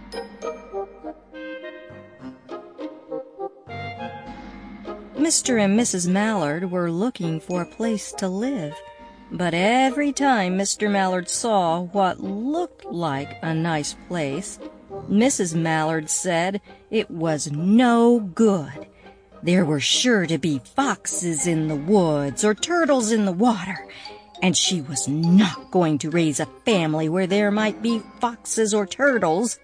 Mr. and Mrs. Mallard were looking for a place to live, but every time Mr. Mallard saw what looked like a nice place, Mrs. Mallard said it was no good. There were sure to be foxes in the woods or turtles in the water, and she was not going to raise a family where there might be foxes or turtles.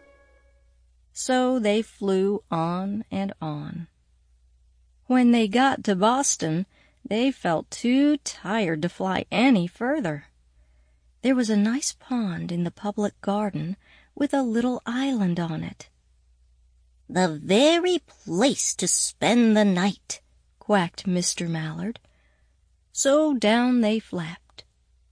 So they flew on and on. When they got to Boston, they felt too tired to fly any further. There was a nice pond in the public garden with a little island on it. "The very place to spend the night," quacked Mr. Mallard. So down they flapped.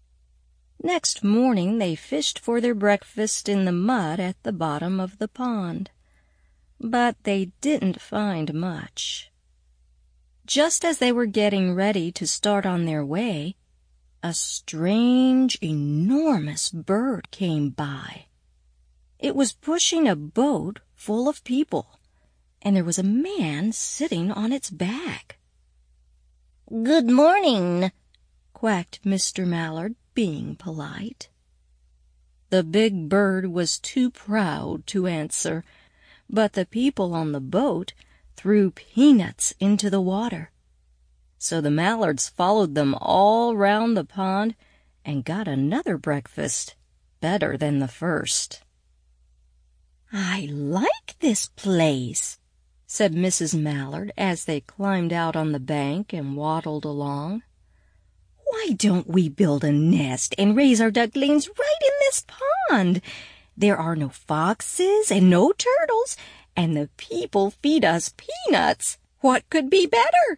Next morning they fished for their breakfast in the mud at the bottom of the pond. But they didn't find much. Just as they were getting ready to start on their way, a strange, enormous bird came by. It was pushing a boat full of people, and there was a man sitting on its back. "Good morning," quacked Mr. Mallard, being polite. The big bird was too proud to answer, but the people on the boat threw peanuts into the water. So the Mallards followed them all round the pond and got another breakfast, better than the first. "I like this place," said Mrs. Mallard as they climbed out on the bank and waddled along. "Why don't we build a nest and raise our ducklings right in this pond? There are no foxes and no turtles, and the people feed us peanuts. What could be better?"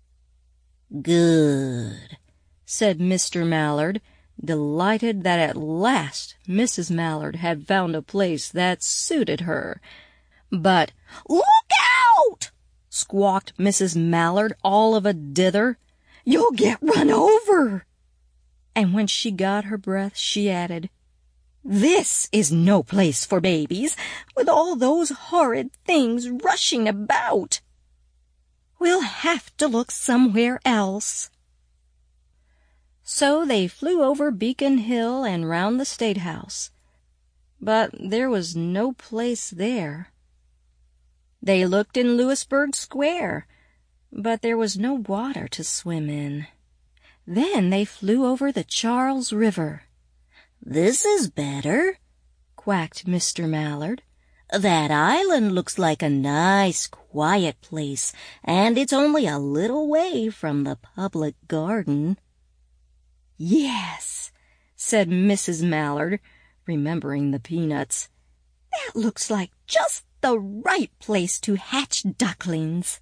"Good," said Mr. Mallard, delighted that at last Mrs. Mallard had found a place that suited her. But "Look out!" squawked Mrs. Mallard all of a dither. "You'll get run over." And when she got her breath, she added, "This is no place for babies, with all those horrid things rushing about. We'll have to look somewhere else." So they flew over Beacon Hill and round the State House, but there was no place there. They looked in Louisburg Square, but there was no water to swim in. Then they flew over the Charles River. "This is better," quacked Mr. Mallard. "That island looks like a nice, quiet place, and it's only a little way from the public garden." "Yes," said Mrs. Mallard, remembering the peanuts. "That looks like just the right place to hatch ducklings."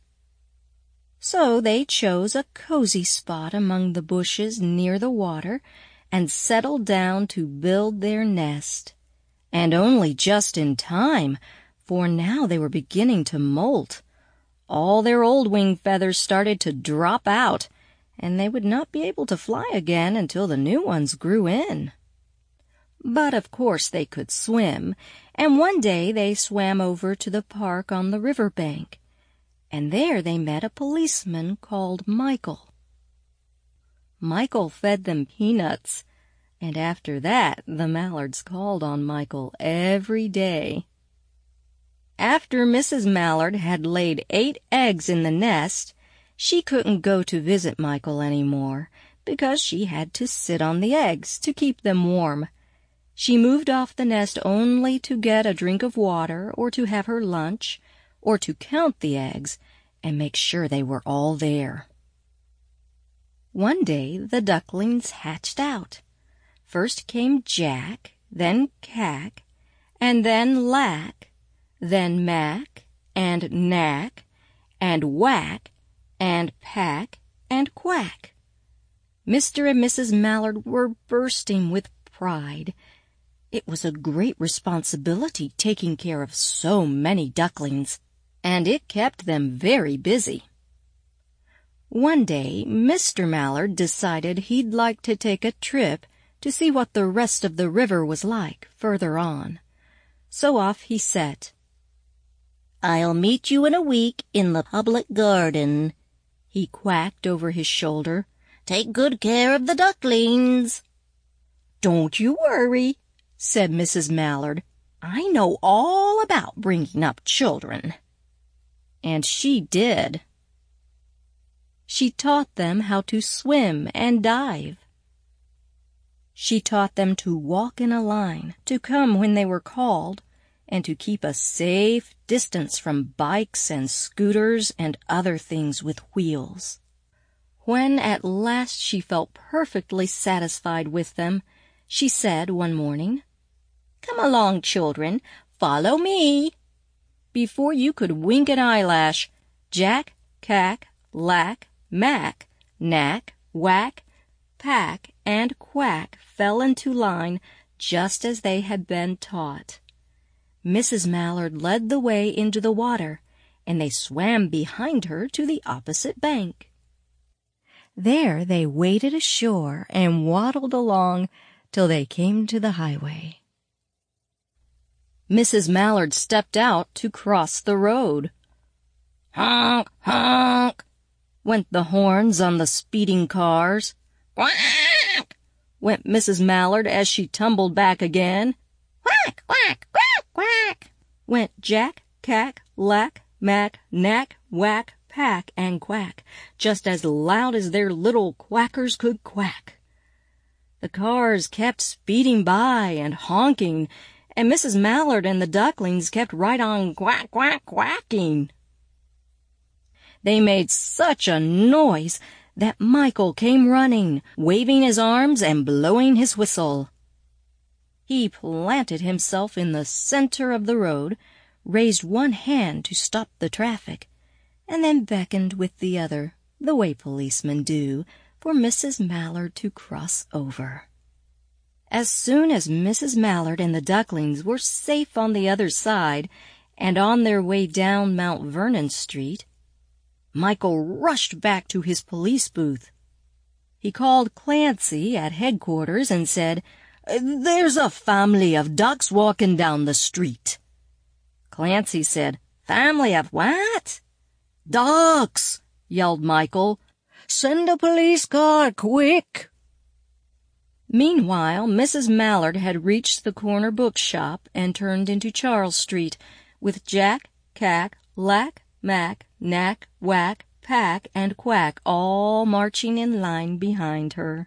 So they chose a cozy spot among the bushes near the water and settled down to build their nest. And only just in time, for now they were beginning to molt. All their old wing feathers started to drop out, and they would not be able to fly again until the new ones grew in. But of course they could swim, and one day they swam over to the park on the river bank, and there they met a policeman called Michael. Michael fed them peanuts, and after that the Mallards called on Michael every day. After Mrs. Mallard had laid 8 eggs in the nest, she couldn't go to visit Michael any more, because she had to sit on the eggs to keep them warm. She moved off the nest only to get a drink of water or to have her lunch, or to count the eggs and make sure they were all there. One day the ducklings hatched out. First came Jack, then Cack, and then Lack, then Mack, and Knack, and Whack, and Pack, and Quack. Mr. and Mrs. Mallard were bursting with pride. It was a great responsibility taking care of so many ducklings, and it kept them very busy. One day Mr. Mallard decided he'd like to take a trip to see what the rest of the river was like further on. So off he set. "I'll meet you in a week in the public garden," he quacked over his shoulder. "Take good care of the ducklings." "Don't you worry," said Mrs. Mallard. "I know all about bringing up children." And she did. She taught them how to swim and dive. She taught them to walk in a line, to come when they were called, and to keep a safe distance from bikes and scooters and other things with wheels. When at last she felt perfectly satisfied with them, she said one morning, "Come along, children, follow me." Before you could wink an eyelash, Jack, Cack, Lack, Mack, Knack, Whack, Pack, and Quack fell into line just as they had been taught. Mrs. Mallard led the way into the water, and they swam behind her to the opposite bank. There they waded ashore and waddled along till they came to the highway. Mrs. Mallard stepped out to cross the road. "Honk, honk," went the horns on the speeding cars. "Quack," went Mrs. Mallard as she tumbled back again. "Quack, quack, quack, quack," went Jack, Cack, Lack, Mack, Knack, Whack, Pack, and Quack, just as loud as their little quackers could quack. The cars kept speeding by and honking, and Mrs. Mallard and the ducklings kept right on quack, quack, quacking. They made such a noise that Michael came running, waving his arms and blowing his whistle. He planted himself in the center of the road, raised one hand to stop the traffic, and then beckoned with the other, the way policemen do, for Mrs. Mallard to cross over. As soon as Mrs. Mallard and the ducklings were safe on the other side and on their way down Mount Vernon Street, Michael rushed back to his police booth. He called Clancy at headquarters and said, "There's a family of ducks walking down the street." Clancy said, "Family of what?" "Ducks," yelled Michael. "Send a police car, quick." Meanwhile, Mrs. Mallard had reached the corner bookshop and turned into Charles Street, with Jack, Cack, Lack, Mack, Knack, Whack, Pack, and Quack all marching in line behind her.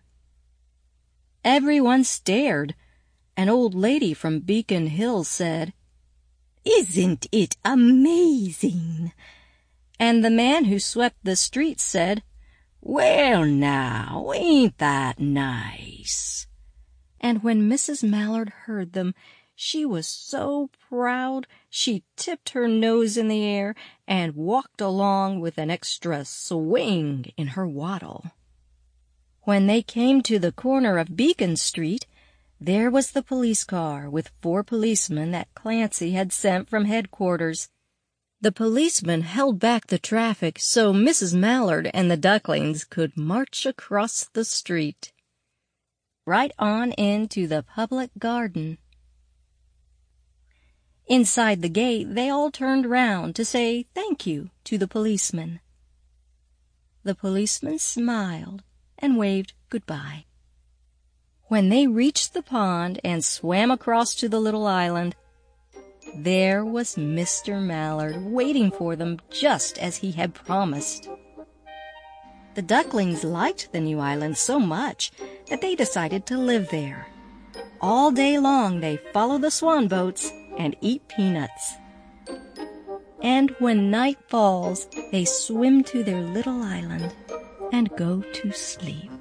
Everyone stared. An old lady from Beacon Hill said, "Isn't it amazing?" And the man who swept the streets said, "Well now, ain't that nice?" And when Mrs. Mallard heard them, she was so proud she tipped her nose in the air and walked along with an extra swing in her waddle. When they came to the corner of Beacon Street, there was the police car with 4 policemen that Clancy had sent from headquarters. The policemen held back the traffic so Mrs. Mallard and the ducklings could march across the street, right on into the public garden. Inside the gate, they all turned round to say thank you to the policeman. The policeman smiled and waved goodbye. When they reached the pond and swam across to the little island, there was Mr. Mallard waiting for them just as he had promised. The ducklings liked the new island so much that they decided to live there. All day long they follow the swan boats and eat peanuts. And when night falls, they swim to their little island and go to sleep.